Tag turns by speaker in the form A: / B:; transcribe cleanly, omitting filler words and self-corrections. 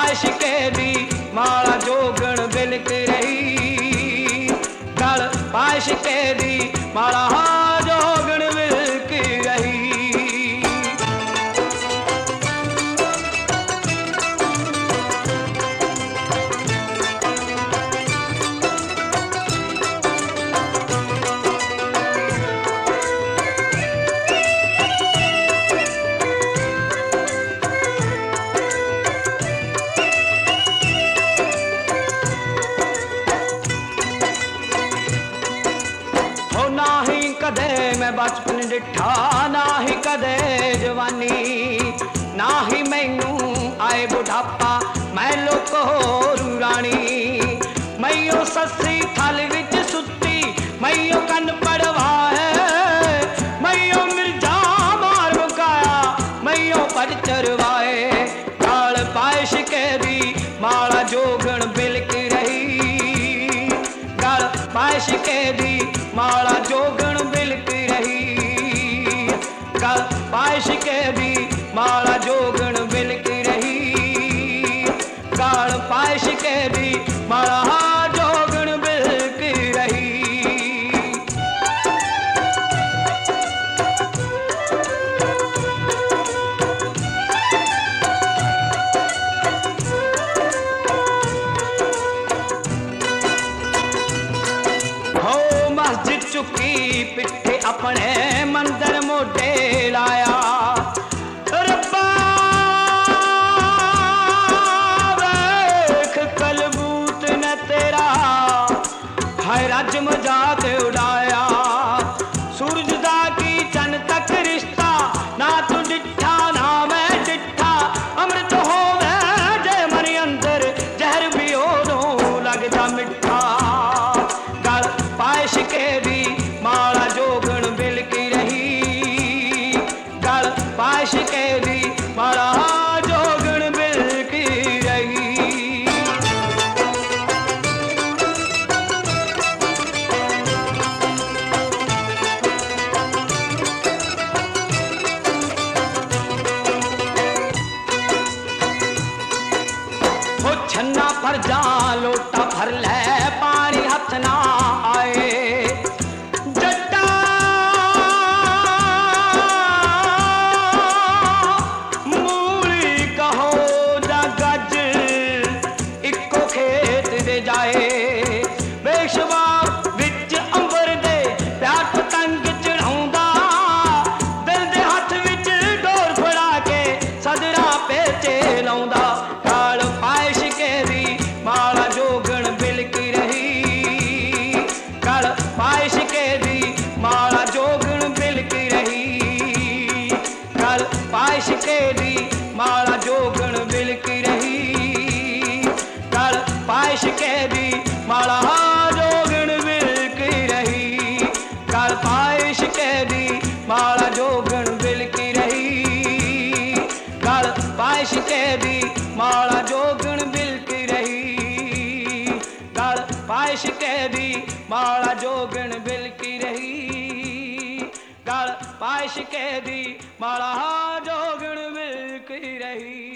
A: पाशके दी माला जोगण बिलक रही। गल पाशके दी माला जोगण बिलक रही। कदे मैं बचपन डिठा ना ही कदे जवानी, ना ही मैनू आए बुढ़ापा मैं लोक होरू राणी। मैयो सस्सी थल विच सुती मैयो कन पड़वा है, मैयो मिर्जा मार मुकाया मैयो पर चरवाए। काल पाशके दी माला जोगण बिलक रही। गल पाशके दी माला जोगण बिलक रही। गल पाशके दी माला जोगण बिलक रही। गल पाशके दी माला जोगण बिलक रही। मस्जिद चुकी पिठे अपने मंदिर मोटे लाया। रब्बा वेख कलबूत ने तेरा हाय रज मजाक उड़ाया। सूरज दा की चन तक रिश्ता ना तू डिठा ना मैं डिठा। अमृत होवे जे मरी अंदर जहर भी ओदों लगदा मिठा। पाशके दी माला जोगण बिलक रही। गल पाशके दी माला जोगण बिलक रही। हो छन्ना भर जा लोटा भर ले पानी हथ ना आए। जट्टा मूली कहो जा गज इको खेत दे जाए। बेशवा विच अंबर दे प्यार पतंग चढ़ाउंदा, दिल दे हथ विच डोर फड़ा के सदरा पेचे लाउंदा। काल पाशके दी माला जोगण बिलक रही। गल पाशके दी माला जोगण बिलक रही। गल पाशके दी माला जोगण बिलक रही। गल पाशके दी माला जोगण बिलक रही। गल पाशके दी माला जोगण बिलक रही। गल पाशके दी माला जोगण बिलक रही। गल पाशके दी माला जोगण बिलक रही। गल पाशके दी माला जोगण बिलक रही।